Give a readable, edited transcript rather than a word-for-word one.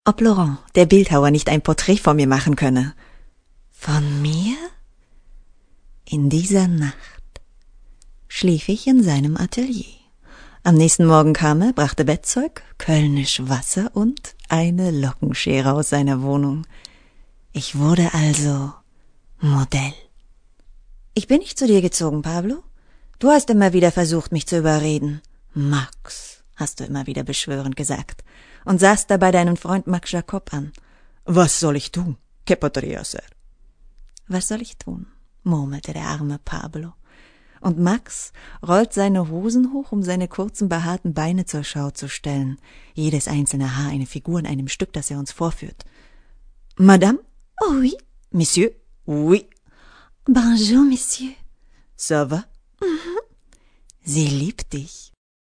ob Laurent, der Bildhauer, nicht ein Porträt von mir machen könne. Von mir? In dieser Nacht schlief ich in seinem Atelier. Am nächsten Morgen kam er, brachte Bettzeug, Kölnisch Wasser und eine Lockenschere aus seiner Wohnung. Ich wurde also Modell. Ich bin nicht zu dir gezogen, Pablo. Du hast immer wieder versucht, mich zu überreden. Max, hast du immer wieder beschwörend gesagt und sahst dabei deinen Freund Max Jacob an. Was soll ich tun? ¿Qué podría hacer? Was soll ich tun? Murmelte der arme Pablo. Und Max rollt seine Hosen hoch, um seine kurzen, behaarten Beine zur Schau zu stellen. Jedes einzelne Haar eine Figur in einem Stück, das er uns vorführt. Madame? Oui. Monsieur? Oui. Bonjour, Monsieur. Ça va? Sie liebt dich.